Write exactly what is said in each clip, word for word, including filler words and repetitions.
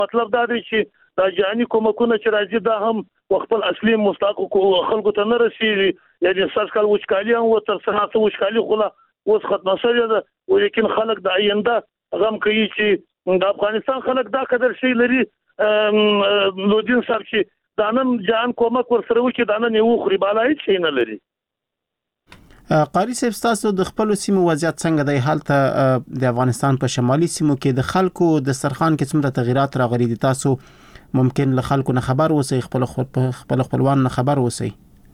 مطلب دا دی چې دا جهاني کومکونه چې راځي دا هم خپل اصلي مستحق خلکو ته نه رسیږي یعنی سرکل وچکالي هم و تر سره وچکالي خو اوس ختمه شوې ده ولیکن خلک د آینده غم کوي چې د افغانستان خلک دا قدر شي لري لودین صاحب چې دا نن جهان کومک ورسره وکړي دا نن یو خوري بالا هیڅ شي نه لري. قاری صاحب تاسو د خپل سیمو وضعیت څنګه دی؟ حالت د افغانستان په شمالي سیمو کې د خلکو د سرخان کې څومره تغیرات راغلي دي؟ تاسو ممکن له خلکو نه خبر اوسئ، خپل خپل خپلوان نه خبر اوسئ.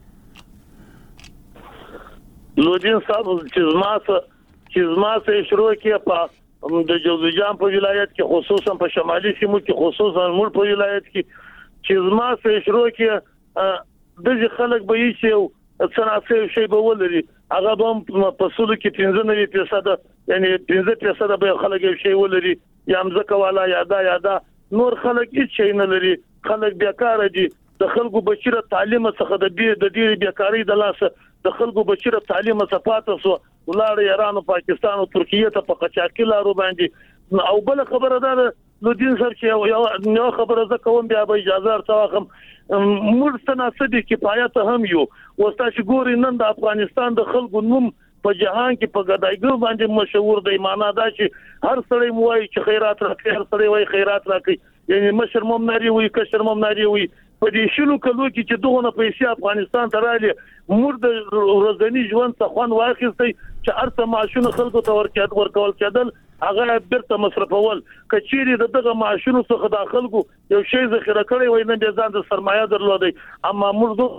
لودین صاحب چې زما چې زما سره شروع کې په د جوزجان په ولایت کې خصوصا په شمالي سیمو کې خصوصا مول په ولایت کې چې زما سره شروع کې د خلک به یې څنګه شي به ولري هغه هم په سلو کې پنځه نوي فیصد یعنی پنځه فیصد به خلک یې شي ولري یا مزکه والا یادا یادا نور خلک هیڅ شي نه لري. خلک بیکار دي، د خلکو بشیره تعلیم څخه د دې د دې بیکاری د لاسه د خلکو بشیره تعلیم څخه پاتې سو ولاره ایران او پاکستان او ترکیه ته په قچاقي لارو باندې. او بل خبره ده لودین صاحب چې یو خبره زه کوم بیا به اجازه ورته موږ تناسب کفایت هم یو وستا چې ګوري نن د افغانستان د خلکو نوم په جهان کې په غدایګو باندې مشهور دی. معنا دا چې هر سړی موایي چې خیرات راکړي، هر سړی وایي خیرات راکړي، یعنی مشر مم ناری وي کشر مم ناری وي. په دې شلو کلو کې چې دغه پیسې افغانستان ته راځي موږ د ورځنی ژوند څخه خوان واخیستي چې ارته معاشونه خلکو ته ورکړل ورکول کېدل هغه بیرته مصرفول کچيري دغه معاشونو څخه د خلکو یو شی ذخیره کړی وای نه ځان د سرمایه درلودي. اما موږ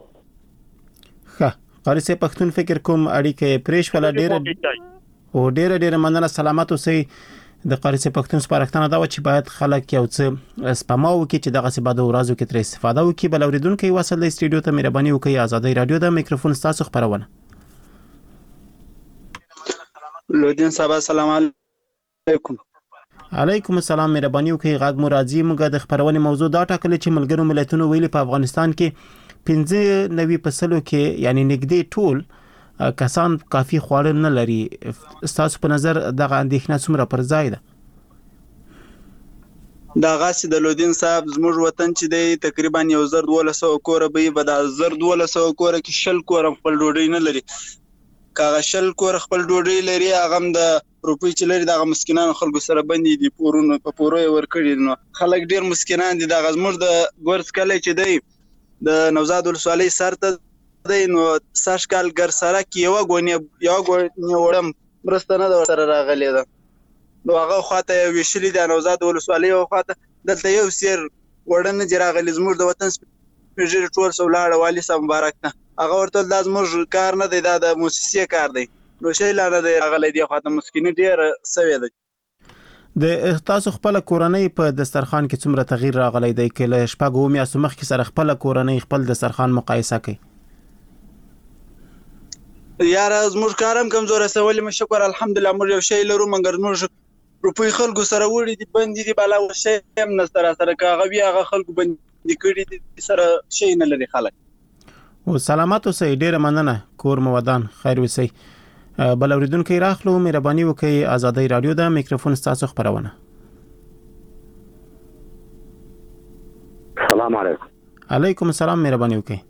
ښه قاری صاحب پښتون فکر کوم اړیکه پریش ولا ډیره او ډیره ډیره مننه سلامات اوسئ. د قاری صاحب پښتون سپارښتنه دا و چې باید خلک یو څه سپما وکړي چې دغه څه بعد ورځو کې تر استفاده وکړي. بل اوریدونکو وصل د استودیو ته مهرباني وکړئ. آزادۍ رادیو د میکروفون تاسو خبرونه. لودین صاحب السلام علیکم. علیکم السلام. مهرباني وکړئ غږ مو راځي. موږ د خبرونه موضوع دا ټاکل چې ملګرو ملتونو ویلي په افغانستان کې پنځه نوي فصلو کې یعنی نږدې ټول کسان کافي خواړه نه لري. تاسو په نظر دغه اندېښنه څومره پر ځای ده؟ دا غاسي د لودین صاحب زموږ وطن چې دی تقریبا یو زر دوله سوه کوره به به د زر دوله سوه کوره کې شل کوره خپل ډوډۍ نه لري. کاغه شل کوره خپل ډوډۍ لري هغه هم د روپۍ چې لري دغه مسکینانو خلکو سره بندي دي پورونه په پورو ورکړي. نو خلک ډیر مسکینان دي. د غزمور د ګورس کله چې دی د نوزاد ولسوالۍ سر ته دی نو ساش کال ګر سره کې یو غونې یو غونې وړم مرسته نه د سره راغلی ده. نو هغه خواته ویشلې د نوزاد ولسوالۍ او خواته دلته یو سیر وړنه جراغلی زموږ د وطن سپیژر ټول سولاړ والی صاحب مبارک ته هغه ورته د زموږ کار نه دی دا د موسسې کار دی. نو شي لا نه دی راغلی دی خواته مسکینی ډیر سوي ده. د تاسو خپل کورنۍ په دسترخوان کې څومره تغییر راغلی دی؟ کله شپږو میاشتو مخکې سره خپل کورنۍ خپل دسترخوان مقایسه کړئ. یاره زموږ کارم کمزور سوال مې شکر الحمدلله موږ یو شی لرو مګر موږ روپۍ خلکو سره وړي دي بندي دي بالا شی هم نه سره سره کاغوي هغه خلکو بندي کړي دي سره شی نه لري خلک. او سلامات اوسئ. ډیره مننه. کور مو ودان خیر اوسئ. بل اوریدونکو راخلو مهرباني وکړئ. آزادۍ رادیو د میکروفون تاسو خبرونه. سلام علیکم. علیکم السلام. مهرباني وکړئ.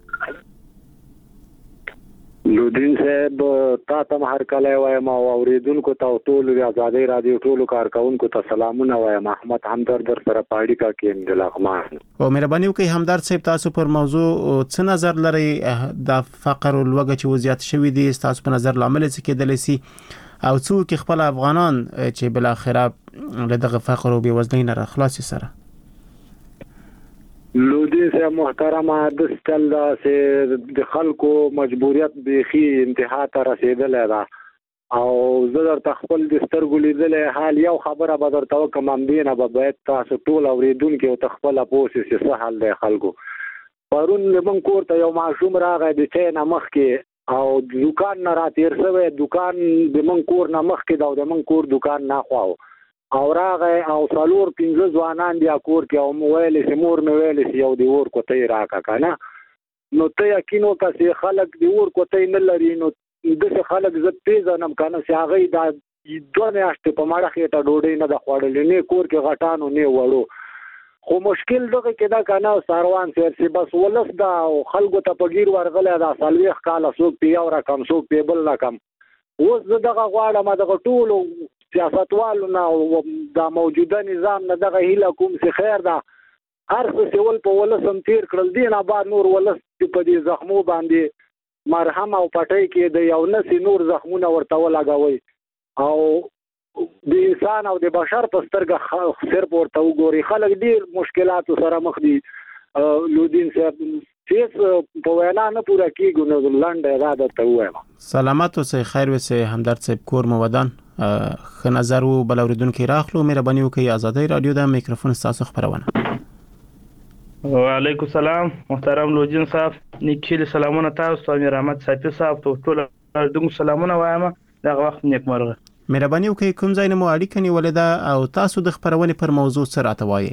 لودین صاحب تا ته هر کله وایم او اوریدونکو ته ټول د آزادۍ رادیو ټول کارکونکو ته سلامونه وایم. احمد همدرد در سره پاړی کا کې د لغمان. او مهرباني وکړئ همدرد صاحب تاسو پر موضوع څه نظر لرئ؟ د فقر او لوږه چې وضعیت شوی دی تاسو په نظر لامل څه کېدلی سي او څوک خپل افغانان چې بل اخره له دغه فقر او بېوزلۍ نه راخلاصي سره؟ لودین صاحب محترمه د ستل د د خلکو مجبوریت بيخي انتها ته رسیدلې ده او زه درته خپل د سترګو لیدلې حال یو خبره به درته وکم امدینه به باید تاسو ټول اوریدونکي او تخپل پوسې چې څه حال دی خلکو. پرون موږ کور ته یو معشوم راغی د چین مخ کې او دکان نه راتیر شوی دکان د موږ کور نه مخ کې دا د موږ کور دکان نه خواو او راغی او څلور پنځه ځوانان بیا کور کې او موبایل سي مور مې ویل سي یو دی ور کوتې راکا کنه نو ته یقینو کسي خلک دی ور کوتې نه لري نو دغه خلک زه تیز نم کنه سي هغه دا دوه میاشتې په ماړه کې ته ډوډۍ نه د خوړلې نه کور کې غټانو نه وړو خو مشکل دغه کې دا کنه ساروان سیرسي بس ولس دا خلکو ته پګیر ورغله دا سالويخ کاله څوک پیاو را کم څوک پیبل را کم اوس دغه غواړم دغه ټولو سیاستوالو نه دا موجوده نظام نه دغه هیله کوم چې خیر دا هر څه سیول په ولسم تیر کړل دي نه بعد نور ولس په دې زخمو باندې مرهم او پټۍ کې د یو نسی نور زخمونه ورته ولګوي او د انسان او د بشر په سترګه صرف ورته وګوري خلک ډیر مشکلاتو سره مخ دي لودین صاحب چې په وینا نه پوره کیږي نو لنډه را درته وایم سلامات اوسئ خیر وسه همدرد صاحب کور مو ودان خ نظر و بل اوریدونکو راخلو مهرباني وکړئ آزادۍ رادیو د میکروفون تاسو خبرونه وعلیکم السلام محترم لوجین صاحب نیکیل سلامونه تاسو ته امیر احمد صافی صاحب ته ټول دغه سلامونه وایم دغه وخت نیکمرغه مهرباني وکړئ کوم ځای نه مو اړیکه نیولې ده او تاسو د خبرونې پر موضوع څه راته وایي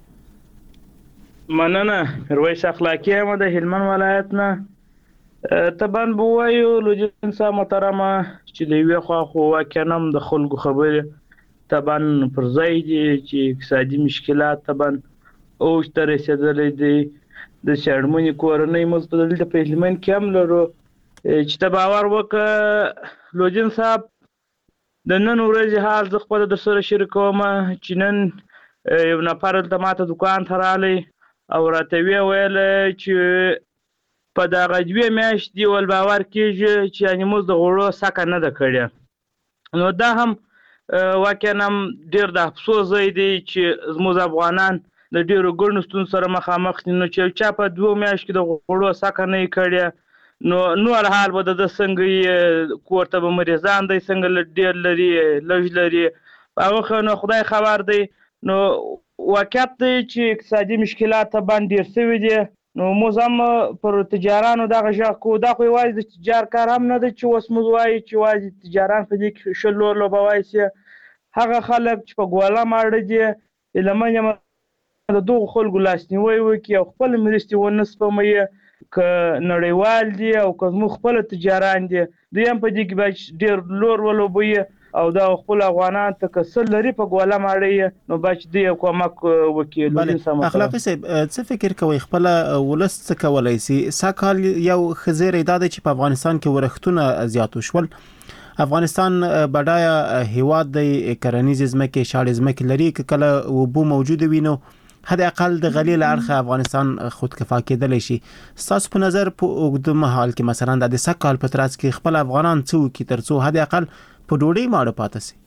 مننه میرویس اخلاقی هم د هلمند ولایت نه طبعا بوایو لوجین صاحب محترمه چې د یو خو خو واکنم د خلکو خبرې طبعا پر ځای دي چې اقتصادي مشکلات طبعا او تر رسیدلې دي د شرمونی کورنۍ مزبدل د پهلمن کې هم لرو چې ته باور وکړه لوجین صاحب د نن ورځې حال زه خپل در سره شریکوم چې نن یو نفر د ماته دکان ته رالی او راته وی ویل چې په دغه دوه میاشتې ول باور کېږي چې یعنی موږ د غوړو سکه نه ده کړې نو دا هم واقعا ډېر د افسوس ځای دی چې زموږ افغانان د ډیرو ګڼو ستونزو سره مخامخ دي نو چې چا په دوه میاشتو کې د غوړو سکه نه کړی نو نور حال به د څنګه کور ته به مریضان دی څنګه ډیر لري لږ لري هغه نو خدای خبر دی نو واقعیت دی چې اقتصادي مشکلات باندې ډیر شوي دي نو موږ هم پر تجارانو دغه ژغ کو دا خو یوازې د تجار کار هم نه دی چې اوس موږ وایي چې یوازې تجاران په دې کې شل لوبه وایي هغه خلک چې په ګواله ماړه دي لمن د دوه خلکو لاسنیوي وکي او خپل مرستې ونه سپموي ک نړیوال دي او که موږ خپل تجاران دي دوی هم په دې کې به ډېر لور ولوبوي او دا خپل افغانان ته کسل لري په ګواله ماړی نو باید دوی کومک وکړي بله اخلاقي صاحب څه فکر کوئ خپل ولس څه کولی سي سږ یو ښه زیری دا دی چې په افغانستان کې ورښتونه زیات وشول افغانستان بډایه هیواد دی کرنیزې ځمکې شاړې ځمکې لري که کله اوبه موجوده وي نو حد اقل د غلې له اړخه افغانستان خودکفا کېدلی شي ستاسو په نظر په اوږده مهال کې مثلا د سږ کال په ترڅ کې خپل افغانان څه وکړي تر څو حد اقل په ډوډۍ ماړه پاتې شي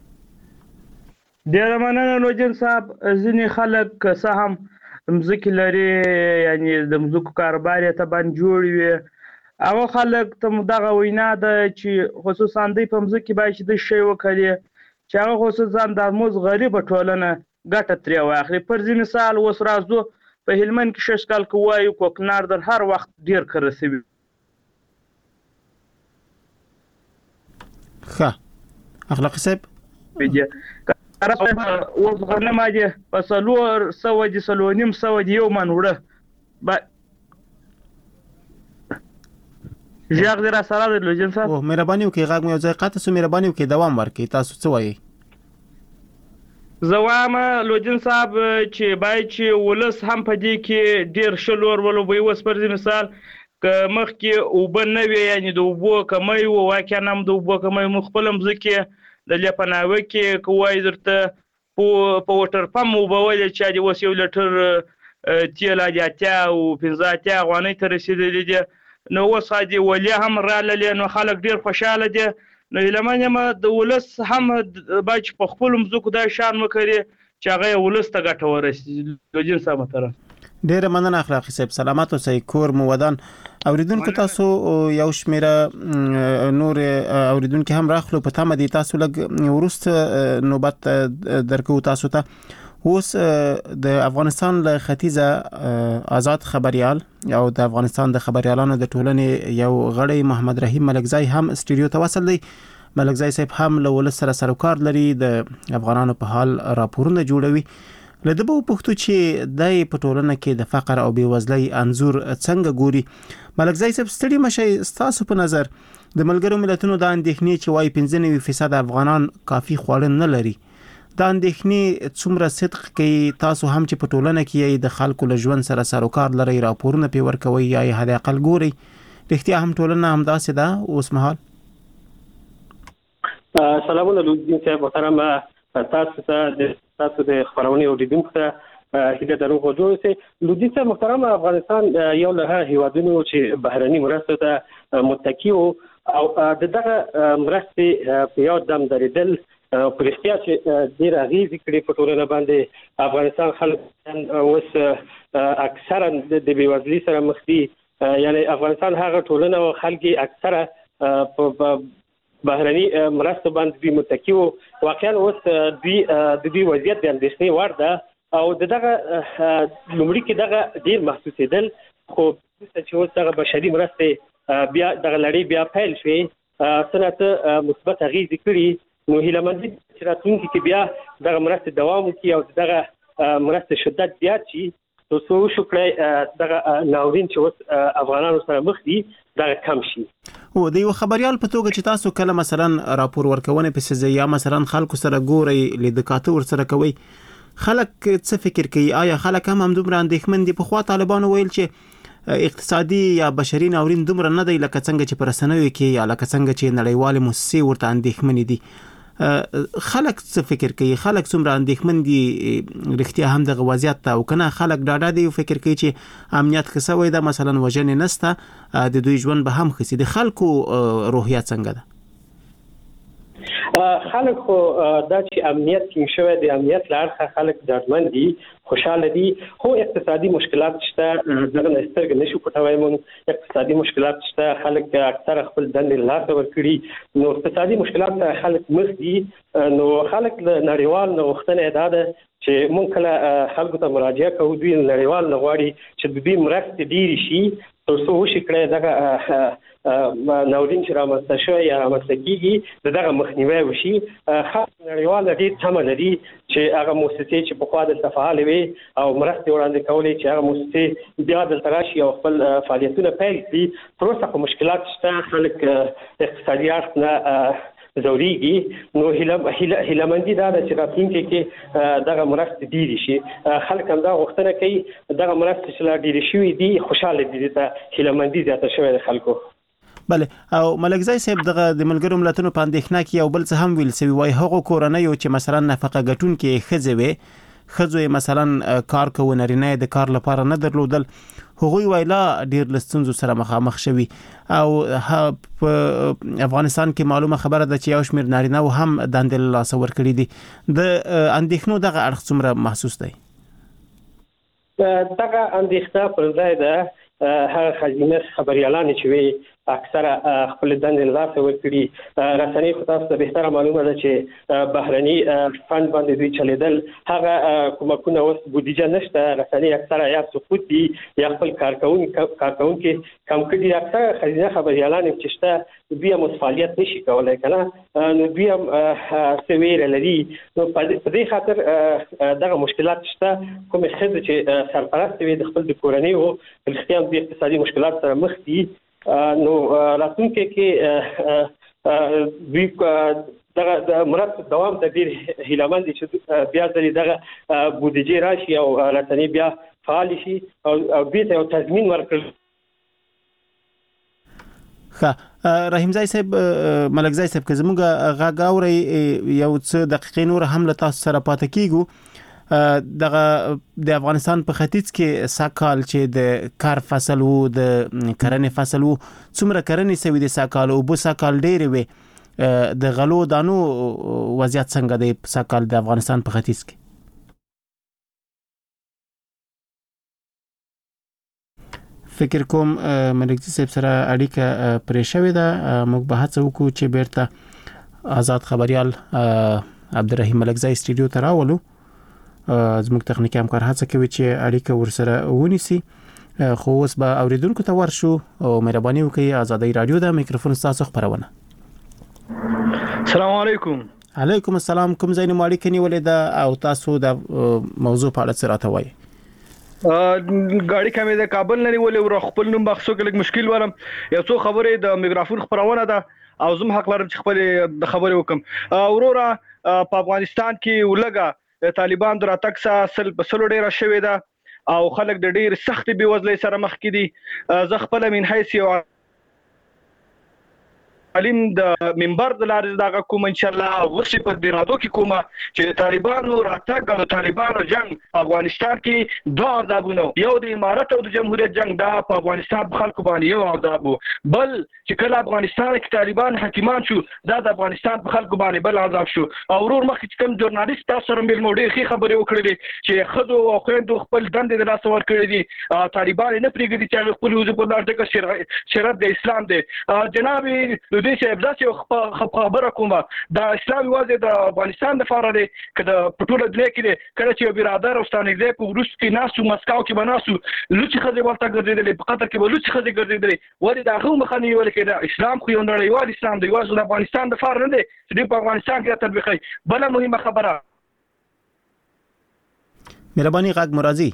ډېره مننه لوجین صاحب ځینې خلک که څه هم مځکې لري یعنی د مځکو کاروبار یې ته باندې جوړ وي هغه خلک ته دغه وینا ده چې خصوصا دوی په مځکې باید چې د شی وکړي چې هغه خصوصا د موږ غریبه ټولنه ګټه ترې واخلي پر ځینې مثال اوس راځو په هلمند کې شش کال کې وایو کوکنار در هر وخت ډېر کره شوي ښه اخلاقي صاحب اوس غنم دي په څلور سوه دي څلور نیم سوه دي یو من وړه ژغ دې را سره دی لوجین صاحب او مهرباني وکړئ غږ مو یو ځای قطع شو مهرباني وکړئ دوام ورکړئ تاسو څه وایئ زه وایم لوجین صاحب چې باید چې ولس هم په دې کې ډېر ښه لور ولوبوي اوس پر مثال که مخکې اوبه نه وي یعنې د اوبو کمی و واقعا هم د اوبو کمی مو خپله مځکې د لیپناوه کې که وایي درته په وټر پمپ اوبه ولې چې دې اوس یو لیټر تیل دي اتیا او پنځه اتیا افغانۍ ته رسېدلي دي نو اوس دې ولې هم راللې نو خلک ډېر خوشحاله دي نو هیلمن یم د ولس هم باید چې په خپلو مځکو دا شان وکړي چې هغه یې ولس ته ګټه ورسېږي لوجین صاحب محترم ډېره مننه اخلاقي صاحب سلامات اوسئ کور مو ودان اوریدونکو تاسو یو شمیره نور اوریدونکو هم راخلو په تمه دي تاسو لږ وروسته نوبت درکو تاسو ته اوس د افغانستان له ختیځه آزاد خبريال او د افغانستان د خبريالانو د ټولنې یو غړی محمد رحیم ملکزای هم استودیو ته وصل دی ملکزای صاحب هم له ولس سره سروکار لري د افغانانو په حال راپورونه جوړوي لده به پښتو چې د په ټولنه کې د فقر او بیوزلۍ انزور څنګه ګوري ملکزای صاحب ستړي مشي تاسو په نظر د ملګرو ملتونو د اندېښنې چې وايي پنځه نوي فیصد افغانان کافي خواړه نه لري دا اندېښنې څومره صدق کوي تاسو هم چې په ټولنه کې د خلکو له ژوند سره سروکار لري راپورونه پې ورکوي یا یې حد اقل ګوري رښتیا هم ټولنه همداسې ده اوس مهال؟ سلامونه لودین صاحب محترم تاسو ته د تاسو د خبرونې اوریدونکو ته هیله درو غوډو سي لودین صاحب محترم افغانستان یو له هیوادونو چې بهرني مرستو ته متکی او د دغه مرستې په یو دم درېدل په رښتیا چې ډېر اغېزې کړې په ټولنه باندې افغانستان خلک اوس اکثرا د بېوزلۍ سره مخ دي یعنی افغانستان هغه ټولنه او خلک اکثره په بهرني مرستو باندې دوی متکی وو واقعا اوس دوی د دوی وضعیت د اندېښنې وړ ده او دغه لومړي کې دغه ډېر محسوسېدل خو چې اوس دغه بشري مرستې بیا دغه لړۍ بیا پیل شوې سنت مثبت اغېزې کړي نو هیله مند چې راتلونکي کې بیا دغه مرستې دوام وکړي او دغه مرستې شدت زیات شي نو څه وشو کړی دغه ناورین چې اوس افغانانو سره مخ دي دغه کم شي. او د یو خبريال په توګه چې تاسو کله مثلا راپور ورکونه په سزا یا مثلا خلکو سره ګوري لیدکاته ور سره کوي خلک څه فکر کوي آیا خلک هم هم دومره اندېښمن دي په خوا طالبانو ویل چې اقتصادي یا بشري ناورین دومره نه دی لکه څنګه چې پر رسنیو کې یا لکه څنګه چې نړیوال موسسې ورته اندېښمن دي خلک څه فکر کوي خلک څومره اندېښمن دي رښتیا هم دغه وضعیت ته او کنه خلک ډاډه دي او فکر کوي چې امنیت خسوي ده مثلا وژنې نسته د دوی ژوند به هم خسي د خلکو روحیه څنګه ده خلک خو دا چې امنیت ټینګ شوی د امنیت لپاره خلک ډاډمن دي خوشاله دي خو اقتصادي مشکلات شته دغه سترګې نشو پټوي مونږ اقتصادي مشکلات شته خلک اکثر خپل دندې لاس ورکړي نو اقتصادي مشکلات خلک مخ دي نو خلک نړیوال نوښتنه ادا ده چې مونږ کله خلکو ته مراجعه کوو دوی نړیوال نغواړي چې د دې مرستې ډېرې شي تر څو وشي کړی دغه ناورین چې رامنځته شوی یا رامنځته کېږي دغه مخنیوی وشي خاص نړیوال ډېر تمه لري چې هغه موسسې چې پخوا دلته فعالې وي او مرستې وړاندې کولې چې هغه موسسې بیا دلته راشي او خپل فعالیتونه پیل کړي تر اوسه خو مشکلات شته خلک اقتصادي اړخ نه ضروريږي نو هیله هیلمندي دا چې راتلونکي کې دغه مرستې ډېرې شي خلک هم دا غوښتنه کوي دغه مرستې چې لا ډېرې شوي دي خوشاله دي ته هیلمندي زیاته شوې ده خلکو. بله او ملکزای صاحب دغه د ملګرو ملتونو په اندېښنه کې یو بل څه هم ویل سوي وای هغه کورنۍ چې مثلا نفقه ګټونکې ښځې وي ښځو مثلا کار کوي نارینه د کار لپاره نه درلودل هغوی ویلا ډیر لستونزو سره مخامخ شوي او په افغانستان کې معلومه خبره ده چې یو شمېر نارینه و هم دندې له لاسه ورکړي دي د اندېښنو دغه اړخ څومره محسوس دی؟ دغه اندېښنه پر ځای ده هغه ښځینه خبریالانې چې وي اکثره خپل دندې له لاسه ورکړي رسنۍ خو تاسو ته بهتره معلومه ده چې بهرني فند باندې دوی چلېدل هغه کومکونه اوس بودیجه نشته رسنۍ اکثره یا سقوط دي یا خپل کارکوونکي کارکوونکي کم کړي اکثره ښځینه خبریالانې چې شته دوی هم اوس فعالیت نشي کولی که نه نو دوی هم څه ویره لري نو په دې خاطر دغه مشکلات شته کومې ښځې چې سرپرستې وي د خپل د کورنۍ وو رښتیا هم د اقتصادي مشکلات سره مخ دي نو راتلونکي کې دوی دغه د مرستو دوام ته ډېر هیلهمند دي چې بیا ځلې دغه بودیجې راشي او رسنۍ بیا فعال شي او دې ته یو تضمین ورکړل. ښه رحیمزای صاحب ملکزای صاحب که زموږ غږ اورئ یو څه دقیقې نور هم له تاسو سره پاتې کیږو دغه د افغانستان په ختیځ کې ساکال چې د کار فصل وو د کرنې فصل وو څومره کرنې سوي د ساکال او بو ساکال ډېرې وي د غلو دانو وضعیت څنګه دی ساکال د افغانستان په ختیځ کې؟ فکر کوم ملکزي صاحب سره اړیکه پرې شوې ده موږ به هڅه وکړو چې بیرته آزاد خبريال عبدالرحیم ملکزي سټوډیو ته راولو زموږ تخنیکی همکار هڅه کوي چې اړیکه ورسره ونیسي خو اوس به اوریدونکو ته ورشو او مهرباني وکړئ آزادۍ رادیو د میکروفون تاسو خبرونه. السلام علیکم. علیکم السلام. کوم ځای نه اړیکه نیولې ده او تاسو د موضوع په اړه څه راته وایي؟ غاړي کمې د کابل نه نیولې ور خپل نوم بخښو کې لږ مشکل ورم یو څو خبرې د میکروفون خبرونه ده او زم حق لرم چې خپل د خبرې وکم. اورورا په افغانستان کې ولګه طالبان دراتک سره سل بسلو ډیره شوې ده او خلک د ډیر سخت بیوزلۍ سره مخ کې دي. زه خپل من حیث یو علم د منبر د لارې دغه کوم ان شاء الله ورسي په بیرادو کې کومه چې طالبانو راتګ او طالبانو جنگ افغانستان کې دوه عذابونه یو د امارت او د جمهوریت جنگ دا په افغانستان په خلکو باندې یو عذاب بل چې کله افغانستان کې طالبان حاکمان شو دا د افغانستان په خلکو باندې بل عذاب شو. او ورور مخکې چې کوم ژورنالیست تاسو سره مل موډي خې خبرې وکړې چې خزو او خويندو خپل دندې د لاس ور کړې دي طالبان نه پریږدي چې خپل وځي په لار د شریعت د اسلام دی. جناب دوی چې ابداسي خبره کومه دا اسلام واځي د افغانستان د لپاره دی کله پټوله دلې کې کله چې برادر او ستانګزه په روس کې ناسو مسکاو کې بناسو لوچي خزي ورته ګرځیدل په قطر کې لوچي خزي ګرځیدل ولې دا غو مخنی ول کې دا اسلام خو یو نړیوال اسلام دی واځي د افغانستان د لپاره نه دی چې په افغانستان کې تطبیقي. بل مهمه خبره مهرباني غاګ مرازي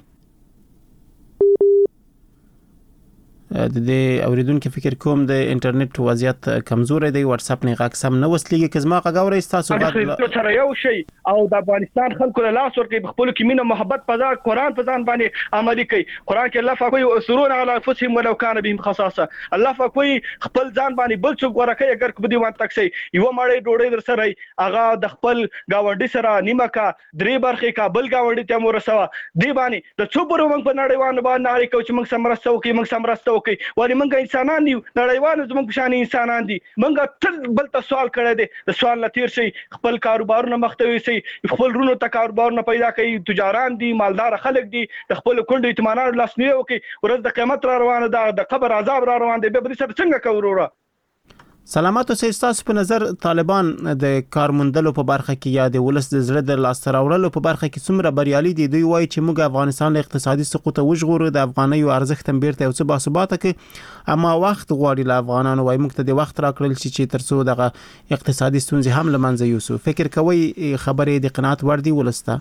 د دې اوریدونکو فکر کوم د انټرنیټ وضعیت کمزورې دی واتس اپ نه غاک سم نه وسلیږي که زما غاوري تاسو غاګ سره یو شی او د افغانستان خلکو له لاس ورکې خپل کې مینه محبت په قرآن په ځان باندې عملي کوي. قرآن کې الله فاکوي اسرون علی انفسهم ولو کان بهم خصاصه الله فاکوي خپل ځان باندې بل څوک ورکه اگر کو دی وان تکسي یو ماړې ډوړې در سره هغه د خپل گاونډي سره نیمه کا درې برخې کا بل گاونډي ته مورسوا دی باندې د څو پرو موږ په نړیوال باندې ناري کوي چې موږ سمرستو کوي موږ سمرستو کوي ولی منګه انسانان دي نړیوال زموږ په شان انسانان دي منګه تل بل ته سوال کړی دی د سوال لتیر شي خپل کاروبارونه مختوي شي خپل رونو ته کاروبارونه پیدا کوي تجاران دي مالدار خلک دي د خپل کونډې اطمینان لاسنیو کوي ورځ د قیامت را روانه ده د قبر عذاب را روان دی به بل سره څنګه کوروره. سلامات اوسئ. تاسو په نظر طالبان د کارموندلو په برخه کې یا د ولس د زړه د لاس راوړلو په برخه کې څومره بریالي دي؟ دوی وایي چې موږ افغانستان له اقتصادي سقوط وژغورو د افغانیو ارزښت هم بیرته او څه باثباته کې اما وخت غواړي له افغانانو وایي موږ ته د وخت راکړل شي چې ترڅو دغه اقتصادي ستونزې هم لمنځه یوسو. فکر کوي خبرې د قناعت وړ دي ولسته؟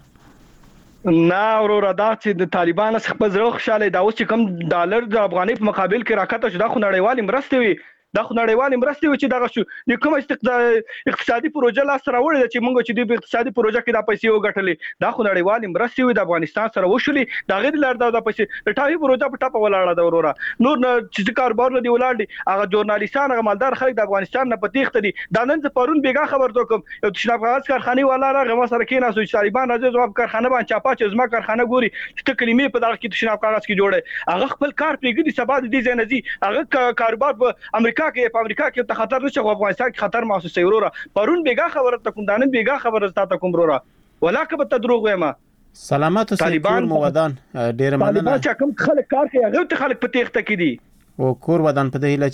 نه ورور دا چې د طالبان څخه په زړه خوشاله دا اوس چې کم ډالر د افغاني په مقابل کې راکته شو دا خو نړیوال مرسته وي دا خو نړیوال مرستې و چې دغه شو د کوم اقتصادي پروژه لاس راوړل چې موږ چې د اقتصادي پروژه کې د پیسې وګټلې دا خو نړیوال مرستې و د افغانستان سره وشولې دا غیر لار د پیسې د ټاوی پروژه په ټاپه ولاړه دا وروره نور چې کاروبار لدی ولاړ دي هغه ژورنالیستان هغه مالدار خلک د افغانستان نه پتیخت دي دا نن ز پرون بیګا خبر دوکم یو تشناب غاز کارخانه والا راغه سره کې ناسو چې طالبان راځي جواب کارخانه باندې چاپا چې زما کارخانه ګوري چې کلمې په دغه کې تشناب غاز کې جوړه هغه خپل کار پرېږدي سبا د دې ځنځي هغه کاروبار په امریکا کې په امریکا کې ته خطر نشي افغانستان کې خطر محسوس وروره پرون بیګا خبره تکوم دانن بیګا خبره تاسو کوم وروره ولاکه به تدروغ وایم. سلامات طالبان مودان ډیر مننه. طالبان چې کوم خلک کار کوي هغه ته خلک په تیخته کې دي او کور ودان په دهله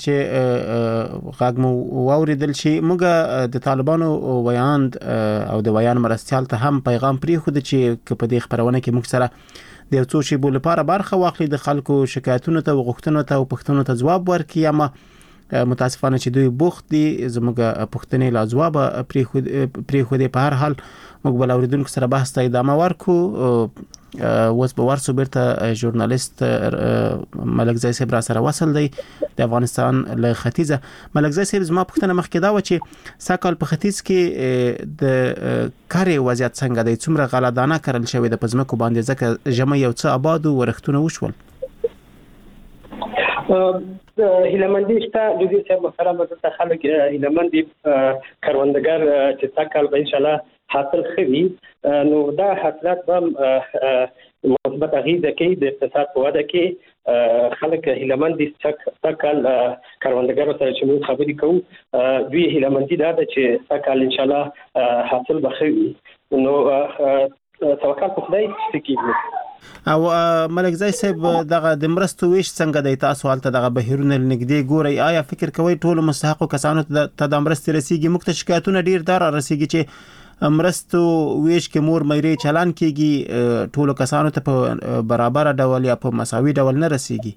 چې غاګمو واوریدل شي موږ د طالبانو ویاند او د ویان مرستيال ته هم پیغام پری خو د چې په دې خبرونه کې موږ سره د یو څو شی بول لپاره برخه واخلي د خلکو شکایتونو ته وغوښتنو ته او پښتنو ته جواب ورکړي اما متاسفانه چې دوی بوخت دي زموږ پښتنې لا جواب پری خو پری خو د په هر حال موږ بل اوریدونکو سره بحث ته ادامه ورکو. اوس به ورسو بیرته ژورنالیست ملک زای صاحب را سره وصل دی د افغانستان له ختیځه. ملک زای صاحب زما پښتنه مخکې دا و چې ساکال په ختیځ کې د کاري وضعیت څنګه دی څومره غلادانه کړل شوی د پزمکو باندې ځکه جمع یو څه آباد او ورختونه وشول. هیلمندی شته د دې څخه محترم د خلک هیلمندی کاروندګر چې ساکال به ان شاء الله حاصل خوي نو دا حاصلات به مثبت اغیزه کوي د اقتصاد په وده کې خلک هیلمندی ساکال کاروندګر سره چې موږ خبرې کوو دوی هیلمندی دا چې ساکال ان شاء الله حاصل به خوي نو توکل په خدای سکیږي. او ملک زای صاحب دغه د مرستو ویش څنګه د تاسو حالت دغه بهیرونه نږدې ګوري آیا فکر کوي ټول مستحق کسانو ته د مرستې رسیدي مخته شکایتونه ډیر دار رسیدي چې مرستو ویش کې مور مېری چلان کیږي ټول کسانو ته په برابر ډول یا په مساوي ډول نه رسیدي؟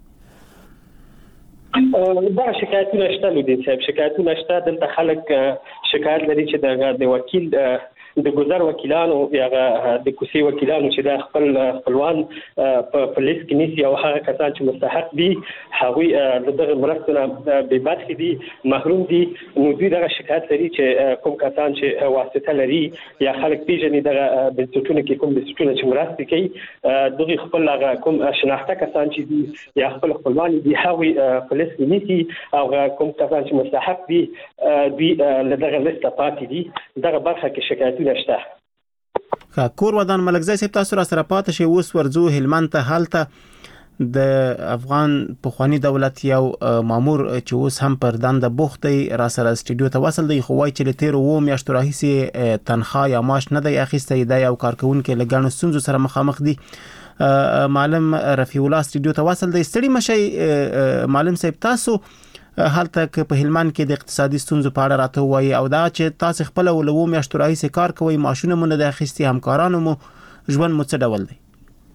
دا شکایتونه شته دي چې شکایتونه شته دلته خلک شکایت لري چې د وکیل د ګذر وکیلانو یا د کوڅې وکیلانو چې د خپل خپلوان په لیست کې نیسي او هغه کسان چې مستحق دي هغوی د دغه مرستو نه بې برخې دي محروم دي نو دوی دغه شکایت لري چې کوم کسان چې واسطه لري یا خلک پیژني دغه بنسټونه کې کوم بنسټونه چې مرستې کوي دوی خپل هغه کوم شناخته کسان چې دي یا خپل خپلوان دي هغوی په لیست کې نیسي او کوم کسان چې مستحق دي دوی له دغه لیسته پاتې دي دغه برخه کې شکایتونه شته. کور ودان ملکزی صاحب تاسو را سره پاتې شئ اوس ورځو هلمند ته هلته د افغان پخوانی دولت یو مامور چې اوس هم پر دنده بوخت دی را سره استودیو ته وصل دی خو وایي چې له تیرو اووه میاشتو راهیسې تنخواه یا معاش نه دی اخیستی دی او کارکوونکي له ګڼو ستونزو سره مخامخ دي. معلم رفیع الله استودیو ته وصل دی. ستړي مشئ معلم صاحب تاسو هلته که په هلمند کې د اقتصادي ستونزو په اړه راته وایي او دا چې تاسو خپل له اووه میاشتو راهیسې کار کوئ معاشونه مو نه دی اخیستي همکارانو مو ژوند مو څه ډول دی؟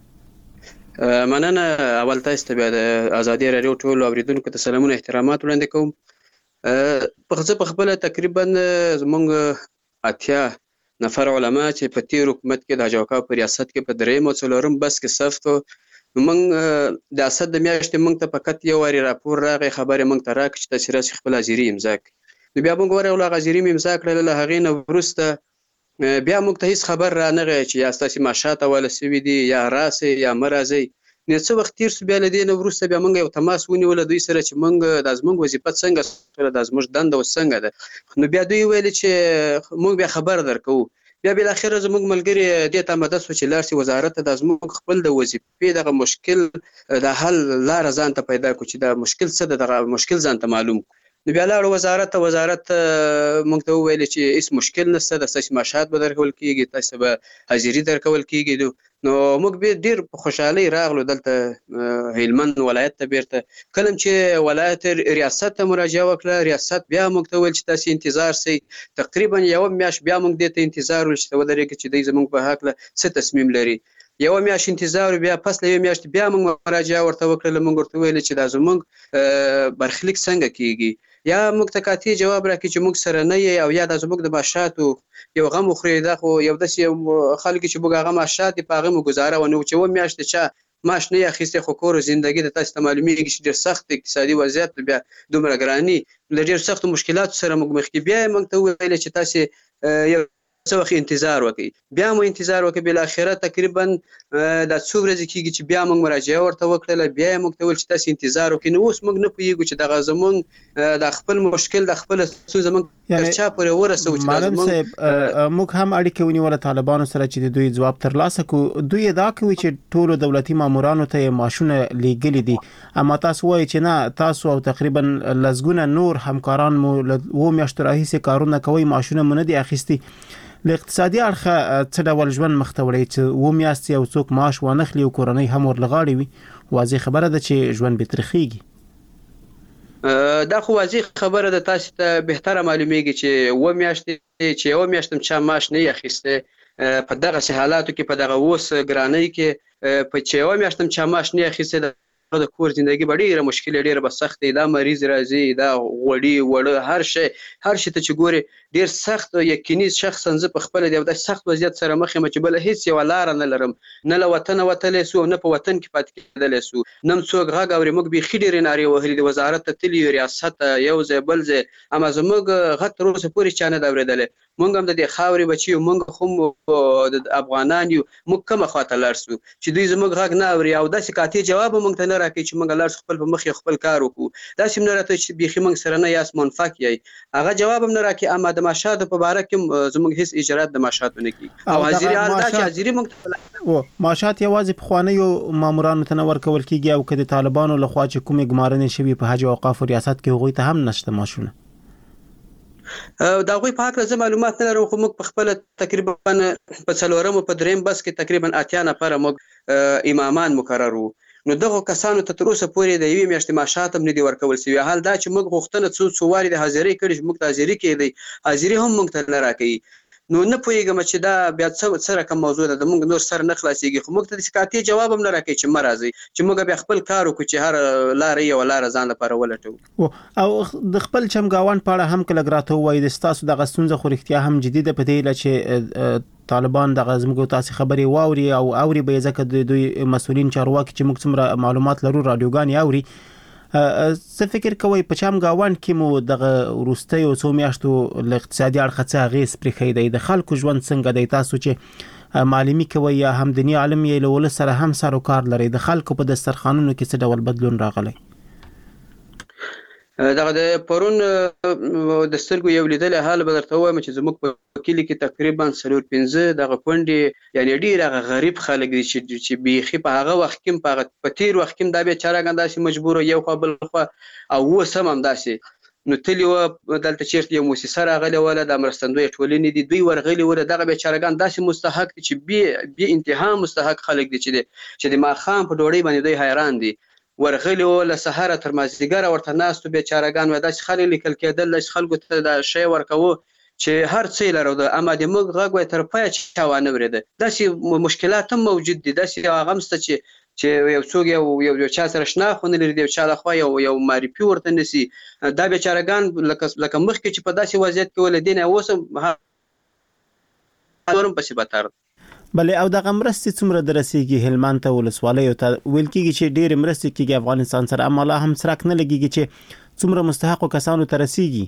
مننه. اول تاسو ته بیا د ازادي رادیو ټول اوریدونکو ته سلامونه احترامات وړاندې کوم. په ځکه په خپل تقریبا زمونږ اتیا نفر علما چې په تیر حکومت کې د حاجي وقاف په ریاست کې په درېیم او څلورم بس کې صفت موږ د اسد د میاشتې موږ ته فقط یو واری راپور راغی خبرې موږ ته راکړه چې تاسو راسي خپل حاضري امضا کړئ. نو بیا موږ ورغلو هغه حاضري مې امضا کړله له هغې نه وروسته بیا موږ ته هېڅ خبر رانغی چې یا ستاسې معاشات حواله سوي دي یا راسئ یا مه راځئ. نو څه وخت تېر سو بیا له دې نه وروسته بیا موږ یو تماس ونیوله دوی سره چې موږ دا زموږ وظیفه څنګه سوله دا زموږ دنده اوس څنګه ده. نو بیا دوی ویلې چې موږ بیا خبر درکوو. بیا بالاخره زموږ ملګري دې ته آماده سو چې لاړ شي وزارت ته د زموږ خپل د وظیفې دغه مشکل د حل لاره ځان ته پیدا کړو چې دا مشکل څه ده دغه مشکل ځان ته معلوم. نو بیا لاړو وزارت ته وزارت موږ ته وویل چې هېڅ مشکل نشته د ستاسې معاشات به درکول کېږي تاسې به حاضري درکول کېږي. نو موږ بیا ډېر په خوشحالۍ راغلو دلته هلمند ولایت ته بیرته. کله چې ولایت ریاست ته مراجعه وکړه ریاست بیا موږ ته ویل چې تاسې انتظار سئ. تقریبا یوه میاشت بیا موږ دې ته انتظار ویل چې ته ودرېږه چې دوی زموږ په هکله څه تصمیم لري. یوه میاشت انتظار بیا پس له یوې میاشتې بیا موږ مراجعه ورته وکړله. موږ ورته ویل چې دا زموږ برخلیک څنګه کېږي یا موږ ته قاطع جواب راکړي چې موږ سره نه یې او یا دا زموږ د معاشاتو یو غم وخوري. دا خو یو داسې خلک چې موږ هغه معاشات دي په هغې مو ګزاره ونه چې اووه میاشتې چا معاش نه یې اخیستی خو کور زندګي د تاسې ته معلومېږي چې ډېر سخت اقتصادي وضعیت بیا دومره ګراني له ډېرو سختو مشکلاتو سره موږ مخ کې. بیا یې موږ ته وویل چې تاسې یو څه وخت انتظار وکړئ. بیا مو انتظار وکړئ. بالاخره تقریبا دا څو ورځې کېږي چې بیا موږ مراجعه ورته وکړله. بیا یې موږ ته وویل چې تاسې انتظار وکړئ. نو اوس موږ نه پوهېږو چې دغه زموږ د خپل مشکل د خپله ستونزه موږ تر چا پورې ورسوو چې معلم صاحب موږ هم اړیکې ونیوله طالبانو سره چې د دوی ځواب ترلاسه کړو. دوی ادعا کوي چې ټولو دولتي مامورانو ته یې معاشونه لیږلي دي اما تاسو وایئ چې نه تاسو او تقریبا لسګونه نور همکاران مو له اووه میاشتو راهیسې کارونه کوئ معاشونه مو نه دي اخیستي. له اقتصادي اړخه څه ډول ژوند مخ ته وړئ چې اووه میاشتې یو څوک معاش وانخلي او کورنۍ هم ورلغاړې وي واضح خبره ده چې ژوند به ترخیږي. دا خو واضح خبره ده تاسو ته بهتره معلومیږي چې اووه میاشتې چې یوه میاشت هم چا معاش نه یې اخیستی په دغسې حالاتو کې په دغه اوس ګرانۍ کې په چې یوه میاشت هم چا معاش نه یې اخیستی د کور زندگی به ډیره مشکله ډیره به سخت دا مریض راځي دا غوړي وړه هر شی هر شی ته چې ګوري ډیر سخت یقیني شخصا زه په خپل د سخت وضعیت سره مخ یم چې بل هیڅ یو لار نه لرم نه له وطن وتلې سو نه په وطن کې پاتې کېدلې سو نن څوک غږ اوري موږ به خډيري ناري وهلي د وزارت ته تلی ریاست یو ځای بل ځای اما زموږ غږ تر اوسه پورې چانه دا ورېدل موږ هم د دې خاورې بچي موږ خو د افغانان یو موږ کومه خواته لارسو چې دوی زموږ غږ نه اوري او داسې قاطع جواب موږ ته نه راکړي چې موږ لار خپل په مخ خپل کار وکړو داسې نه راته چې بيخي موږ سره نه یاس منفق یې هغه جواب هم نه راکړي اما د ماشات په باره کې زموږ هیڅ اجرات د ماشات نه کی او حاضر حال دا چې حاضر موږ او ماشات یوازې په خوانیو مامورانو ته نور کول کیږي او کله طالبانو لخوا چې کومې ګمارنې شوی په حج او اوقاف ریاست کې هغوی ته هم نشته ماشونه دا غوي په حق له معلومات نه لرم خو موږ په خپل تقریبا په څلورم په دریم بس کې تقریبا اتیا نفر موږ امامان مقرر وو نو دغه کسانو ته تر اوسه پورې د یوې میاشتې معاشات هم نه دي ورکول شوي حال دا چې موږ غوښتنه څو څو وارې د حاضرۍ کړې موږ ته حاضري کېدی حاضري هم موږ ته نه راکوي نو نه پوهیږم چې دا بیا څه څه رقم موضوع ده د موږ نور سر نه خلاصيږي خو موږ ته د قاطع جواب هم نه راکړي چې مرزي چې موږ بیا خپل کار وکړو چې هر لارې یو لار ځان لپاره ولټو او د خپل چمګاوان په اړه هم کله ګراته وایي د ستاسو د غستونزه خو اړتیا هم جديده په دی چې طالبان د غزمګو تاسو خبري واوري او اوري به ځکه د دوی مسولین چارواکي چې موږ څومره معلومات لرو رادیوګان اوري څه فکر کوي په چمګاوان کې مو د روستي او څو میاشتو ل اقتصادي اړخ څخه غیس پرې خېدای د خلکو ژوند څنګه دی تاسو چې معلومي کوي یا هم دني عالم یې له ول سره هم سر او کار لري د خلکو په دسترخوانونو کې څه ډول بدلون راغلی دغه د پرون د سترګو یو لیدل حال به درته وایم چې زموږ په کلی کې تقریبا څلور پنځه دغه کونډې یعنی ډیر غریب خلک دي چې چې بيخي په هغه وخت کې په په تیر وخت کې دا به چارهګان داسې مجبور یو خو بل خو او و سم هم داسې نو تلی و دلته چیرته یو مؤسسه راغلی ولا د مرستندوی ټولنې دي دوی ورغلي ولا دغه به چارهګان داسې مستحق دي چې بي بي انتها مستحق خلک دي چې چې د ماخام په ډوړې باندې دوی حیران دي ورغلی ول سحر تر مازیګر ورته ناستو به چارهګان و داسې خلک لیکل کېدل چې خلکو ته د شی ورکوه چې هر څه لرو د اما د موږ غږ تر پای چا ونه ورده داسې مشکلات هم موجود دي داسې هغه مسته چې چې یو څوک یو یو چا سره شنه خو نه لري د چا له خو یو یو معرفي ورته نسی دا به چارهګان لکه لکه مخ کې چې په داسې وضعیت کې ولدین اوسم هغه په سباتار بلې او د غمرستي څومره درسيږي هلمند ته ولسوالۍ او ویل کېږي چې ډېر مرستي کېږي افغانستان سره اما لا هم سرک نه لګيږي چې څومره مستحق کسانو ته رسیږي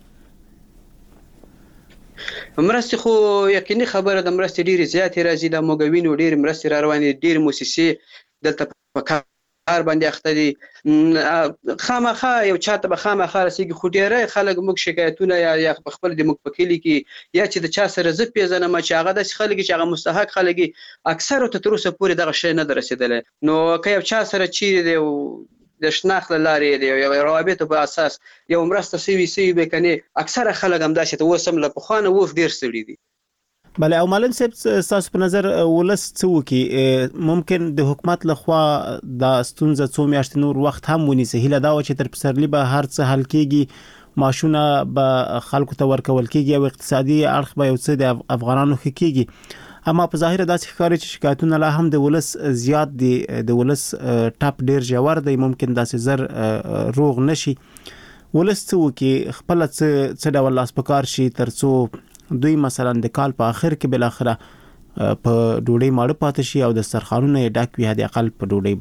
مرستي خو یقیني خبره د مرستي ډېر زیات راځي د موګوینو ډېر مرستي را روانې ډېر مؤسسې دلته په کار باندې اخته دي خامخا یو چاته به خامخا رسیږي خو ډېر خلک موږ شکایتونه یا یا خپل د موږ پکېلی کې یا چې د چا سره زه پیژنم چې هغه د خلک چې هغه مستحق خلک اکثر ته تر اوسه پورې دغه شی نه رسیدلی نو که یو چا سره چیرې دی د شناخت لارې دی یو روابط په اساس یو مرسته سوي سوي به کني اکثر خلک هم داسې ته وسم له پخوانه وف ډېر سړي دي بله او معلم صاحب تاسو په نظر ولس څه وکي ممکن د حکومت لخوا د ستونزه څو میاشتې نور وخت هم ونیسي هله دا و چې تر پسرلی به هر څه حل کیږي ماشونه به خلکو ته ورکول کیږي او اقتصادي اړخ به یو څه د افغانانو ښه کیږي اما په ظاهر داسې ښکاري چې شکایتونه لا هم د ولس زیات دي د ولس ټاپ ډیر ژور دی ممکن داسې زر روغ نشي ولس څه وکي خپل څه څه ډول لاس پکار شي ترڅو دوی مثلا د کال په اخر کې بل اخره په ډوډۍ ماړه پاتې شي او د سرخانونو ډاک وي د اقل په ډوډۍ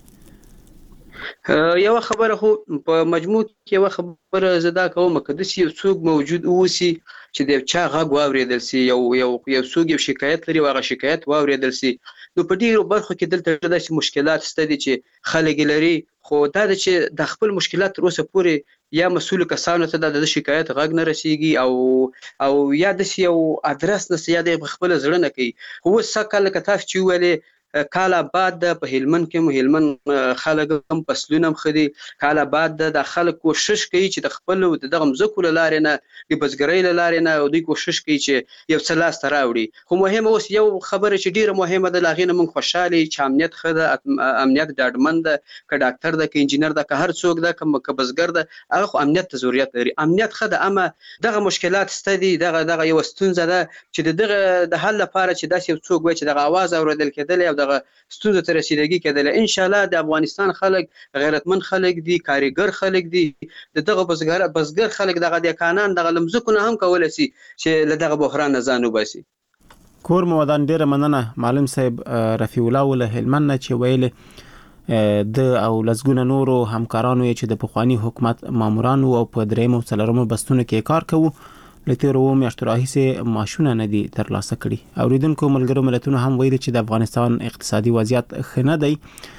باندې یو خبره خو په مجموع کې یو خبره زدا کوم کده چې یو څوک موجود اوسي چې د چا غږ واوریدل سي یو یو یو څوک یو شکایت لري واغه شکایت واوریدل سي نو په ډیرو برخو کې دلته داسې مشکلات ستدي چې خلک لري خو دا چې د خپل مشکلات تر اوسه پورې یا مسؤل کسانو ته د شکایت غږ نه رسیږي او او یا د یو ادرس نه سیاده خپل زړه نه کوي خو سکه لکه تاسو چې ویلې کاله بعد په هلمند کې هلمند خلک هم پسلونه مخدي کاله بعد د خلک کوشش کوي چې د خپل دغه مزکو لارې نه د بزګرۍ لارې نه او دوی کوشش کوي چې یو څه لاس ته راوړي خو مهمه اوس یو خبره چې ډیره مهمه ده لاغینه من خوشاله چې امنیت خده امنیت ډاډمند ک ډاکټر ده ک انجینر ده ک هر څوک ده ک بزګر ده هغه خو امنیت ته ضرورت لري امنیت خده اما دغه مشکلات ستدي دغه دغه یو ستونزه ده چې دغه د حل لپاره چې داسې یو څوک وي چې دغه आवाज اوریدل کېدل او دغه ستونزه ته رسیدګي کېدل ان شاء الله د افغانستان خلک غیرتمن خلک دي کاریګر خلک دي دغه بزګر بزګر خلک دغه د کانان دغه لمزکونه هم کول شي چې له دغه بحران نه ځان وباسي کور مودان ډیره مننه معلم صاحب رفیع الله ول هلمند چې ویل د او لزګونه نورو همکارانو چې د پخوانی حکومت مامورانو او په درېمو څلورمو بستونو کې کار کوي لته رو میاشتو راهیسه ماشونه نه دي ترلاسه کړي اوریدونکو ملګرو ملتونو هم ویلي چې د افغانستان اقتصادي وضعیت ښه نه دی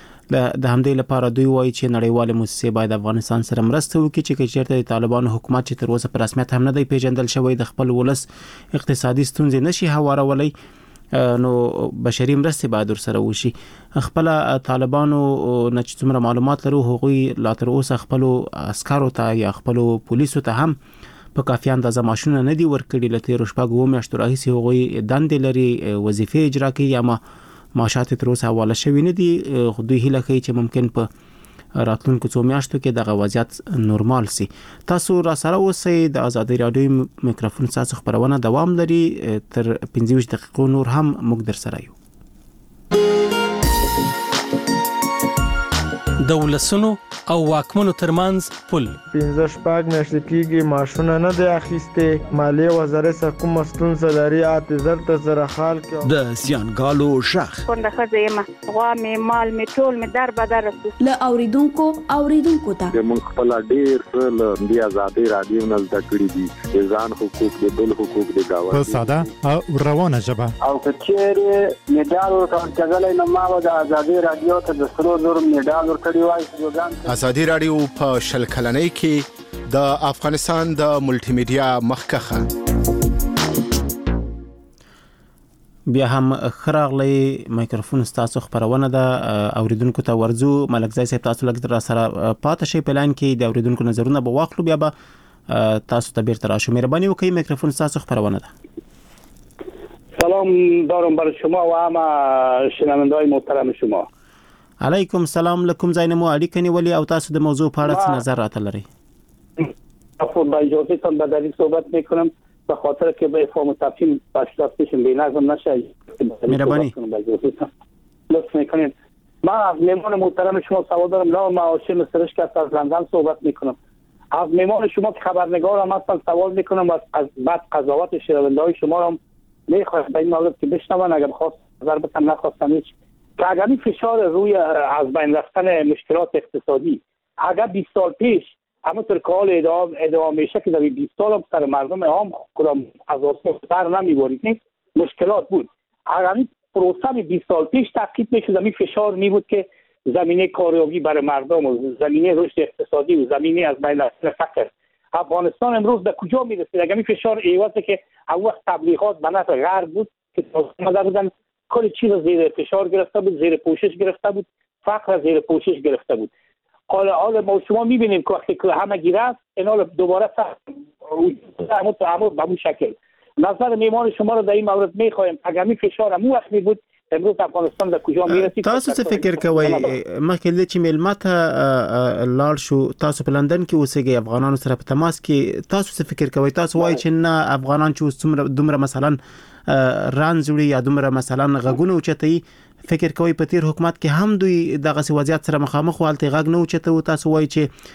د همدې لپاره دوی وایي چې نړیوال مؤسسې باید افغانستان سره مرسته وکړي چې چیرته د طالبانو حکومت چې تر اوسه په رسمیت هم نه دی پیژندل شوی د خپل ولس اقتصادي ستونزې نشي هوارولای نو بشري مرستې باید ورسره وشي خپل طالبانو نه چې څومره معلومات لرو هغوی لا تر اوسه خپل عسکرو ته یا خپل پولیسو ته هم په کافي اندازه ماشونه نه دي ورکړي لته روشپاګو میاشتو راهیسه هغوی دندې لري وظیفې اجرا کوي یا ما ماشات تر اوسه حواله شوی نه دي خو دوی هیله کوي چې ممکن په راتلونکو څو میاشتو کې دغه وضعیت نورمال سي. تاسو را سره اوسئ. د ازادي رادیو میکروفون تاسو خبرونه دوام لري تر پنځه ویشت دقیقو نور هم موږ در سره یو. د ولسونو او واکمنو ترمنځ پل پنځه شپږ میاشتې کېږي معاشونه نه دی اخیستې. مالیې وزارت سره کومه ستونزه لري اته زر ته زره خال کې د زیانګالو شخ کونډه ښځه یم غوا مې مال مې ټول مې در بدر رسو له اوریدونکو اوریدونکو ته موږ خپل ډیر څه له دې ازادي رادیو نه زده کړي دي د ځان حقوق د بل حقوق د گاوه په ساده او روانه ژبه او کچېره میډال ورکړل نو ما د ازادي رادیو ته د سرو زر میډال ورکړی وای. ازادي رادیو په شل کلنۍ کې د افغانستان د ملټي میډیا مخکخه بیا هم خراغلی مایکروفون تاسو خبرونه ده اوریدونکو ته ورزو. ملک زای صاحب تاسو لږ را سره پاتې شي پلان کې د اوریدونکو نظرونه به واخلو بیا به تاسو ته بیرته راشو. مهرباني وکړئ میکروفون تاسو خبرونه ده. سلام دارم بر شما و همه شنونده‌های محترم شما. علیکم سلام. لکم زاینمو اړیکه نیولې او تاسو د موضوع په اړه څه نظر راته لري؟ خود با اجازه تان به دلیل صحبت میکنم به خاطر که به افهام و تفهیم باشلافیشون به نظم نشه. مهربانی لطف میکنید. ما از میمان محترم شما سوال دارم. نام ما هاشم سرشک از لندن صحبت میکنم. از میمان شما که خبرنگار هم هستن سوال میکنم و از بعد قضاوت شنونده‌های شما رو میخواهم به این مورد که بشنون. اگر خواست نظر بدم نخواستم هیچ که اگر این فشار روی از بین رفتن مشکلات اقتصادی اگر بیست سال پیش همونطور که حال ادامه میشه که در بیست سال هم سر مردم عام کدام از آسمان سر نمیبارید نیست مشکلات بود. اگر این پروسه بیست سال پیش تحقیق میشد این فشار می بود که زمینه کاریابی برای مردم و زمینه رشد اقتصادی و زمینه از بین رفتن فقر افغانستان امروز به کجا میرسید؟ اگر این فشار ایوازه که اون وقت تبلیغات به نفع غرب بود که اومده بودن کل چیز زیر فشار گرفته بود، زیر پوشش گرفته بود، فقر زیر پوشش گرفته بود. حالا حالا ما شما میبینیم که وقتی که همه گیره است اینا دوباره همون همون به اون شکل. نظر میمان شما رو در این مورد میخوایم. اگر می فشار همون وقت می بود امروز افغانستان در کجا میرسید؟ تاسو څه فکر کوئ مخکې چې ملمت لاړ شو تاسو په لندن کې اوسېږئ افغانانو سره په تماس کې تاسو څه فکر کوئ؟ تاسو وایي چې نه افغانان چې څومره دومره مثلا رانځوړي یا دومره مثلا غږونه اوچتي فکر کوي په تیر حکومت کې هم دوی دغه وضعیت سره مخامخ والته غږ نه اوچته او تاسو وایي چې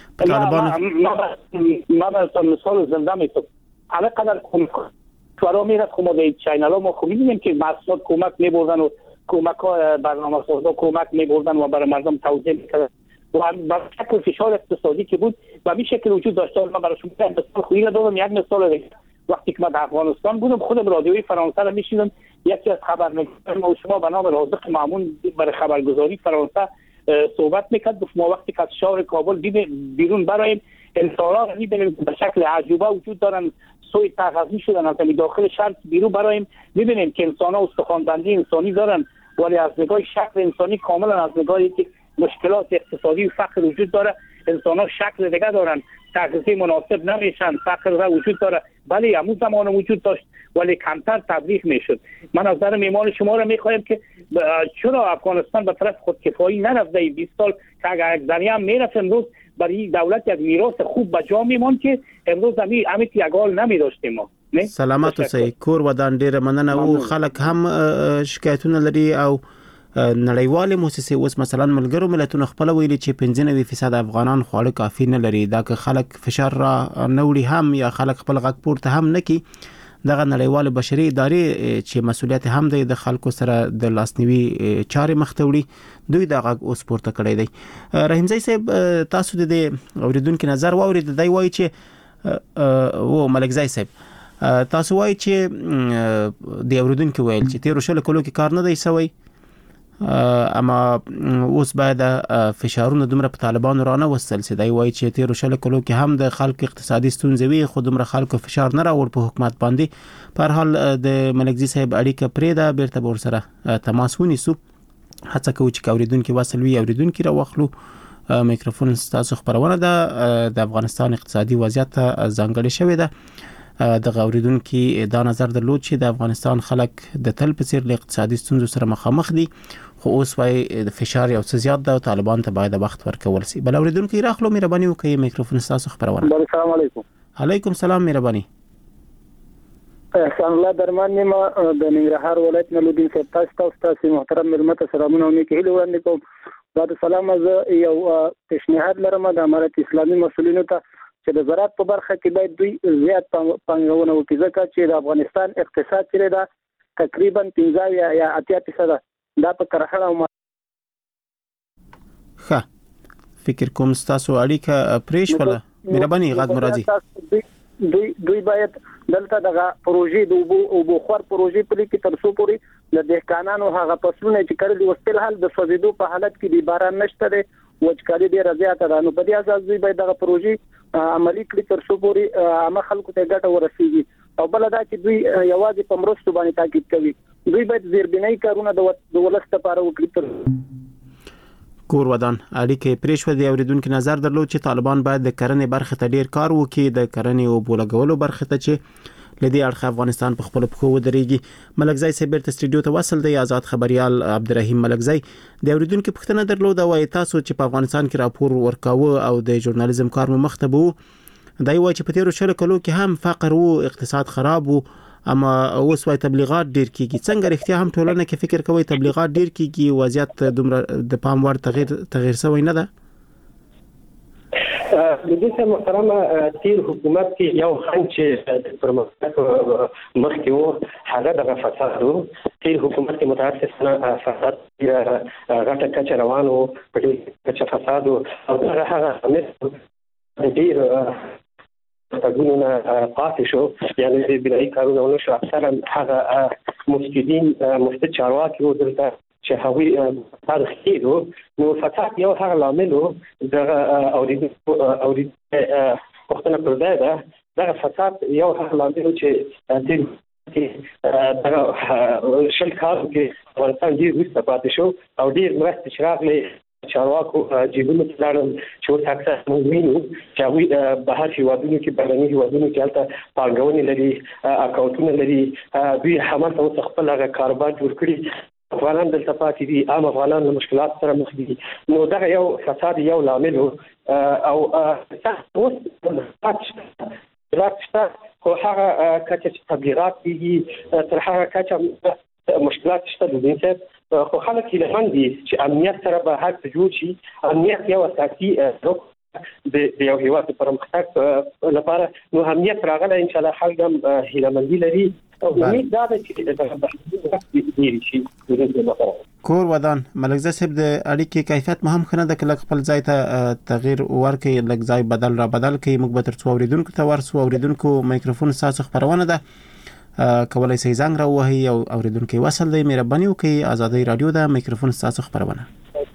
طالبان ما مثلا مثال زنده میتونم هر قدر کمک‌ها میرفت خب ما در چینل ها ما خب می‌بینیم که محصولات کمک می‌بردن و کمک ها برنامه سازا کمک می‌بردن و برای مردم توزیع می‌کردن و با شکل فشار اقتصادی که بود و به شکل وجود داشته. من برای شما مثال خویی دادم. یک مثال دیگه وقتی که من در افغانستان بودم خودم رادیوی فرانسه رو می‌شنیدم. یکی از خبرنگاران ما شما به نام رازق مامون برای خبرگزاری فرانسه صحبت می‌کرد. گفت ما وقتی که از شهر کابل بیرون برایم انسان‌ها رو می‌بینیم به شکل عجوبه وجود دارن سوی تغذیه شدن از داخل شهر بیرون برایم می‌بینیم که انسان‌ها استخوان‌بندی انسانی دارن ولی از نگاه شکل انسانی کاملا از نگاهی که مشکلات اقتصادی و فقر وجود داره انسان‌ها شکل دیگه دارن تغذیه مناسب نمیشن فقر را وجود داره. بله همون زمان وجود داشت ولی کمتر تبلیغ میشد. من از نظر میمان شما را میخوایم که چرا افغانستان به طرف خودکفایی نرفته بیست سال که اگر یک ذریعه هم میرفت امروز برای دولت یک میراث خوب به جا میمان که امروز همی همیت یک حال نمی داشتیم ما. سلامت اوسئ. کور ودان ډیره مننه او خلک هم شکایتونه لري او نړیوالې موسسې اوس مثلا ملګرو ملتونو خپل ویلي چې پنځه نوي فیصد افغانان خواړه کافي نه لري. دا که خلک فشار را نه وړي هم یا خلک خپل غږ پورته هم نه کوي دغه نړیوال بشري ادارې چې مسولیت هم دی د خلکو سره د لاسنیوي چارې مخ ته وړي دوی دا غږ اوس پورته کړی دی. رحیم زای صاحب تاسو د دې اوریدونکو نظر واورید. دی وایي چې او ملک زای صاحب تاسو وایي چې د اوریدونکو ویل چې تیر شل کلو کې کار نه دی سوی اما اوس باید فشارونه دومره په طالبانو رانه وستل سي. دی وایي چې تیر شل کلو کې هم د خلکو اقتصادي ستونزې وي خو دومره خلکو فشار نه راوړ په حکومت باندې. په هر حال د ملکزي صاحب اړیکه پرې ده بیرته ور سره تماس ونیسو هڅه کوو چې اوریدونکو وصل وي اوریدونکو را واخلو. میکروفون تاسو خبرونه ده د افغانستان اقتصادي وضعیت ځانګړی شوی ده. د غوریدونکو دا نظر درلود چې د افغانستان خلک د تل په څیر له اقتصادي ستونزو سره مخامخ دي خو اوس وايي د فشار یو څه زیات ده او طالبان ته باید وخت ورکول شي. بل اوریدونکو راخلو مهرباني وکړئ میکروفون تاسو خبرونه. السلام علیکم. علیکم السلام مهرباني. احسان الله درمان نیمه د ننګرهار ولایت نلودین صاحب تاسو تاسو محترم ملمت سلامونه او نیکی هیله وړاندې کوم. بعد سلام از یو تشنیحات لرم د امارت اسلامي مسؤلینو ته چې د زراعت په برخه کې باید دوی زیات پانګونه وکړي ځکه چې د افغانستان اقتصاد چې دا تقریبا پنځه یا اتیا فیصد دا په کرهڼه او ښه فکر کوم تاسو اړیکه پریش ولا مهرباني غږ مرادي دوی دوی باید دلته دغه پروژې د اوبو او بخار پروژې په لکه تر څو پورې د دهقانانو هغه فصلونه چې کړل وستل حال د سوزیدو په حالت کې د باران نشته دی وچکالي ډیره زیاته ده نو په دې اساس دوی باید دغه پروژې عملی کړي تر څو پورې عامه خلکو ته ګټه ورسیږي او بل دا چې دوی یوازې په مرستو باندې تاکید کوي دوی باید زیربنای کارونه د ولست لپاره وکړي تر کور ودان اړیکې پریښو دی اوریدونکو نظر درلود چې طالبان باید د کرنې برخه ته ډیر کار وکړي د کرنې او بولګولو برخه ته چې لدی اړخ افغانستان په خپل پخو ودرېږي. ملکزای سیبر ته سټډیو ته وصل دی آزاد خبريال عبدالرحیم ملکزای د اوریدونکو پښتنه درلود او تاسو چې په افغانستان کې راپور ورکاوه او د ژورنالیزم کار مو مختبو دای وای چې په تیرو شل کلو کې هم فقر او اقتصاد خراب وو اما اوس وايي تبلیغات ډیر کیږي څنګه رښتیا هم ټولنه کې فکر کوي تبلیغات ډیر کیږي وضعیت دومره د پام وړ تغیر تغیر شوی نه ده؟ د دې سره محترمه تیر حکومت کې یو خنډ چې د پرمختګ مخکې وو هغه د فساد وو. تیر حکومت کې متاسفانه فساد غټه کچه روان وو په دې کچه فساد او هغه هم ډیر تګونه قاطع شو یعنی د بنایي کارونه ونشو اکثرا هغه مفسدين مفسد چارواکي و دلته چې هغوی تاریخ کېدو نو فساد یو هغه لامل و دغه اوریدونکو پوښتنه پر ځای ده دغه فساد یو هغه لامل و چې د دغه شل کالو کې افغانستان ډېر وروسته پاتې شو او ډېر مرستې چې راغلې چارواکو جیبونو ته لاړل چې اوس اکثر موږ وینو چې هغوی بهر هېوادونو کې بهرني هېوادونو کې هلته پانګونې لري اکاونټونه لري دوی همالته اوس خپل هغه کاروبار جوړ کړي افغانان دلته پاتې دي عام افغانان له مشکلات سره مخ دي نو دغه یو فساد یو لامل او اوس تبلیغات شته خو هغه کچه چې تبلیغات کېږي تر هغه کچه مشکلات شته د دین صاحب خو خلک هیله مند دي چې امنیت سره به هر څه جوړ شي. امنیت یو اساسي رکن د یو هیواد د پرمختګ لپاره نو امنیت راغلی ان شاء الله خلک هم هیله مندي لري او امید دا ده چې د ډیر شي. کور ودان ملکزای صاحب د اړیکې کیفیت مهم خنه د کله خپل ځای ته تغییر ورکړي لږ ځای بدل را بدل کړي موږ به تر څو اوریدونکو ته ورسو اوریدونکو میکروفون تاسو خبرونه ده کولای شي زنګ را وهي او اوریدونکو وصل دی مهرباني وکړئ آزادۍ رادیو ده میکروفون تاسو خبرونه.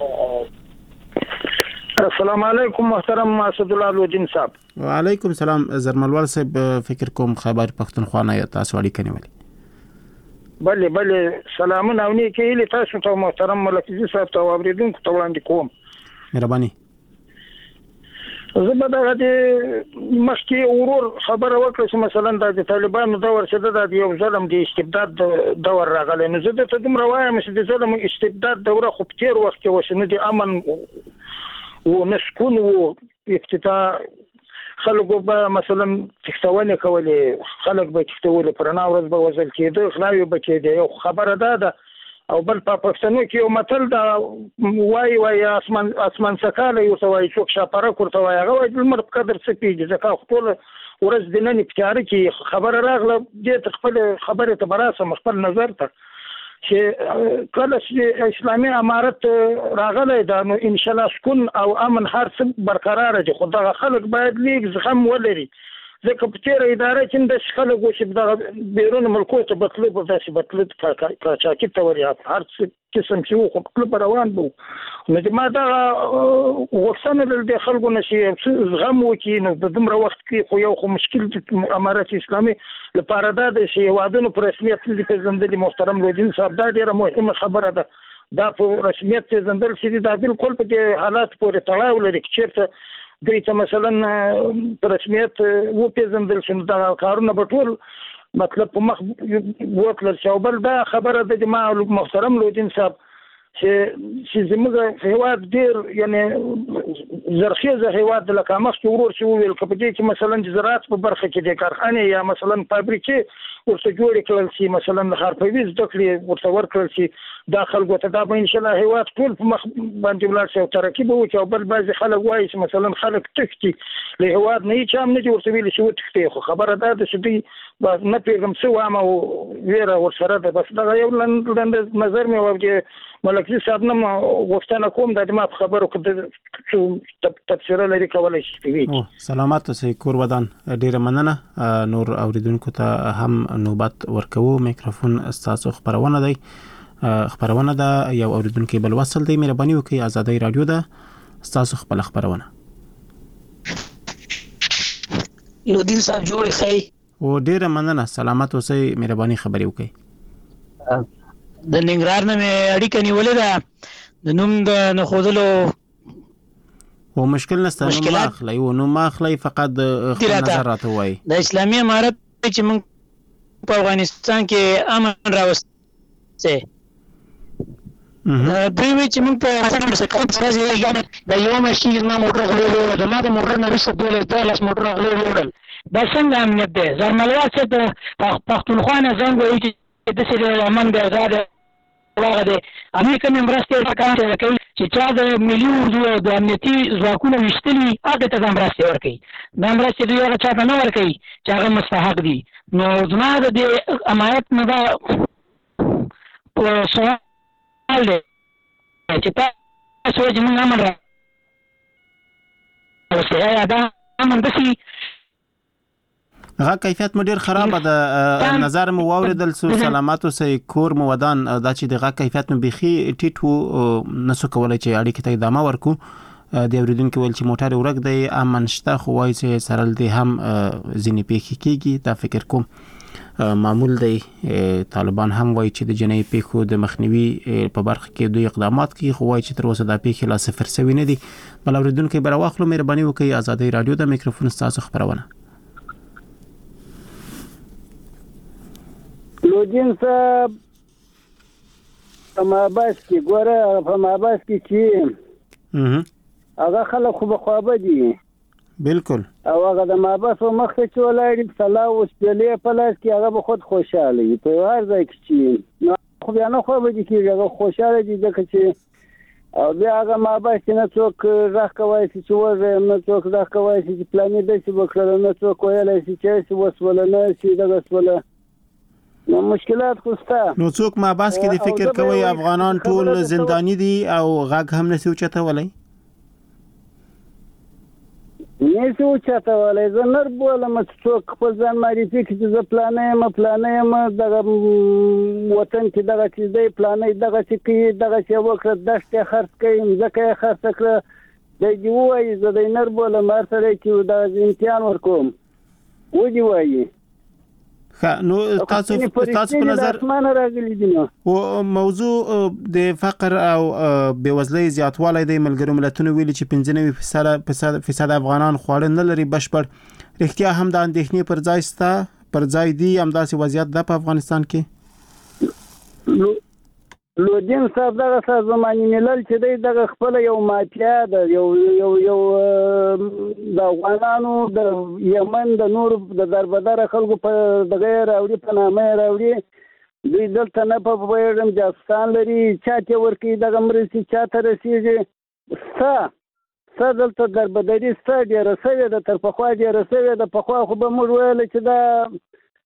السلام علیکم محترم اسد الله لودین صاحب. وعلیکم السلام زرملوال صاحب فکر کوم خبر پښتونخوا نه تاسو اړیکه نیولې. بله بله سلامونه او نیکی هیله تاسو ته محترم ملکزي صاحب ته اوریدونکو ته وړاندې کوم. مهرباني. زه به دغه د مخکې ورور خبره وکړه چې مثلا د طالبانو دور چې د یو ظلم د استبداد دور راغلی نو زه درته دومره وایم چې د ظلم استبداد دوره خو په تېر وخت کې وشو نه د امن و نه سکون و ابتدا خلکو به مثلا تښتونې کولې خلک به تښتولې په رڼا ورځ به وژل کېده غلاوې به کېدې یو خبره دا ده او بل په پښتنو کې یو متل دا وای وای اسمان اسمان سکاله یو سوای څوک شاپره کوته وای هغه وای لمر په قدر څه پیږي ځکه خپل ورځ د نن په کې خبره راغله دې خپل خبره ته براسه خپل نظر ته چې کله چې اسلامي امارت راغلی دا نو ان شاء الله سکون او امن هر څه برقرار دي خو دا خلک باید لیک زغم ولري ځکه په تیره اداره کې د خلک چې د بیرون ملکو ته بتلو په داسې بتلو کاچاکي ته وریا هر څه قسم چې وو خو په روان بو نو د ما دا وښنه د خلکو نشي زغم وکي نو د دومره وخت کې خو یو خو مشکل د امارت اسلامي لپاره دا د شی وادونو پر رسمیت د پیژندل محترم لودین صاحب دا ډیره مهمه خبره ده دا په رسمیت پیژندل شي دا بالکل په دې حالات پورې تړاو لري چې چېرته دوی ته مثلا په رسمیت وپېژندل شي دا کارونه به ټول مطلب په مخ وکړل شي. او بل دا خبره ده چې ما محترم لودین صاحب چې چې زموږ هیواد ډېر یعنې زرخیزه هیواد لکه مخکې ورور چې وویل که په دې کې مثلا د زراعت په برخه کې د کارخانې یا مثلا فابریکې ورته جوړې کړل شي مثلا د حرفوي زده کړې ورته ورکړل شي دا خلکو ته دا به انشاءالله هیواد ټول په مخ باندې ولاړ شي او ترقي به وکړي. او بل بعضې خلک وایي چې مثلا خلک تښتي له هیواد نه هېچا هم نه دي ورته ویلي چې وتښتئ خو خبره دا ده چې دوی نه پوهېږم څه وامه او ویره ورسره ده. بس دغه یو لنډ نظر مې و چې ملکزي صاحب نه غوښتنه کوم دا د ما په خبرو کې تبصره لري کولی شي. سلامات اوسئ کور ودان. ډېره مننه. نور اوریدونکو ته هم نوبت ورکوو. میکروفون ستاسو خپرونه دی خپرونه ده یو اوریدونکو بل وصل دی. مهرباني وکړئ آزادۍ رادیو ده ستاسو خپل خپرونه. لودین صاحب جوړ خی او ډېره مننه. سلامات اوسئ. مهرباني خبرې وکړئ. د ننګرهار نه مې اړیکه نیولې ده د نوم د نه ښودلو او مشکل نشته. نوم ما اخلئ او نوم ما اخلئ فقط خپل نظر راته وایي. د اسلامي امارت چې موږ په افغانستان کې امن راوستی دوی وایي چې موږ په افغانستان کې کوم څه د یو ماشین زما موټر غلو وړل د ما د موټر نه وروسته دولس دولس موټر غلو وړل دا څنګه امنیت دی؟ زرملوا څه د پښتونخوا نه زنګ وایي چې داسې د امن دی ازاد واغه دی امریکا مې مرستې ورکوي کوي چې چا د ملي اردو د امنیتي ځواکونو ویشتلي هغه ته مرستې ورکوي. دا مرستې دوی هغه چا ته نه ورکوي چې هغه مستحق دي. نو زما د دې امانت نه دا سوال دی چې تاسو چې موږ امن راوستي ایا دا امن داسې هغه کیفیت مو ډیر خراب ده. نظر مو واوریدل سو سلامات اوسئ کور مو ودان دا چې دغه کیفیت مو بيخي ټیټ وو نسو کولای چې اړیکې ته ادامه ورکو. د اوریدونکو ول چې موټر ورک دی امن شته خو وایي چې سرل دی هم ځینې پیښې کیږي. دا فکر کوم معمول دی. طالبان هم وایي چې د جنایي پیښو د مخنیوي په برخه کې دوی اقدامات کوي خو وایي چې تر اوسه دا پیښې لا صفر سوي نه دي. بل اوریدونکو بر واخلو مهرباني وکړئ آزادۍ رادیو د میکروفون تاسو خبرونه. لودین صاحب په ماباس کې ګوره په ماباس کې چې هغه خلک خو بخوابه دي بالکل او هغه د ماباس او مخ ته چې ولاړ سلا او سپېلې په لاس کې هغه به خود خوشاله وي په هر ځای کې چې نو خو بیا نه خوابه دي کېږي هغه خوشاله دي ځکه چې او بیا هغه ماباس نه څوک غږ کولی شي چې وږی نه څوک غږ کولی شي چې پلانې داسې وکړله نه څوک ویلی شي چې هسې وسوله نه شي دغه سوله نو مشکلات خو شته. نو څوک ماباس کې د فکر کوي افغانان ټول زندانی دي او غږ هم نشي اوچتولی؟ نشي اوچتولی. زه نر بولم چې څوک خپل ځان معرفي کړي چې زه پلانه یم پلانه یم دغه وطن کې دغه څیز دی پلانه دغه څه کوي دغه څه وکړه دښت یې خرڅ کړي مځکه یې خرڅ کړه دی دې ووایي زه دی نر بولم هر سړی چې دغه امتحان ورکوم ودې وایي. نو تاسو تاسو په نظر او موضوع د فقر او بېوزلۍ زیاتوالی د ملګرو ملتونو ویلي چې پنځه نوي فیصد افغانان خواړه نه لري بشپړ رښتیا هم د اندېښنې پر ځای سته پر ځای دی همداسې وضعیت ده په افغانستان کې؟ لودین صاحب دغه سازمان ملل چې دی دغه خپل یو مافیا ده یو یو یو د افغانانو د یمن د نور د دربدره خلکو په دغه راوړي په نامه راوړي دوی دلته نه په پوهېږم جاسوسان لري چا ته ورکوي دغه مرستې چا ته رسېږي ستا ستا دلته دربدري ستا ډېره سوې ده تر پخوا ډېره سوې ده پخوا خو به موږ ویله چې دا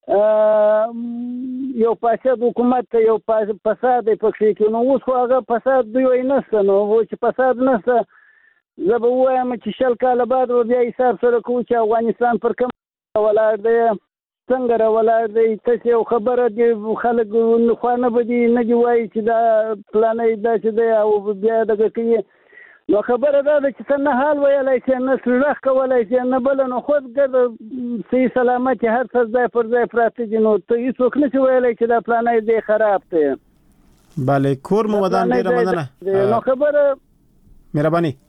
یو فاسد حکومت ته یو فساد دی پکښې کې نو اوس خو هغه فساد دوی وایي نشته نو چې فساد نشته زه به ووایم چې شل کاله بعد به بیا حساب سره کوو چې افغانستان پر کوم ولاړ دی څنګه راولاړ دی تاسې یو خبره دې خلک خوا نه به دي نه دي وایي چې دا پلانه داسې دی او بیا دغه کوي نو خبره دا ده چې ته نه حال ویلی شي نه غږ کولی شي نه بله نو خود ګرده صحیح سلامت هر څه ځای پر ځای پراته دي نو ته هېڅوک نه شي ویلی چې دا پلانه دی خراب دی. bale کور مو ودان ډیره مننه نو خبره مهرباني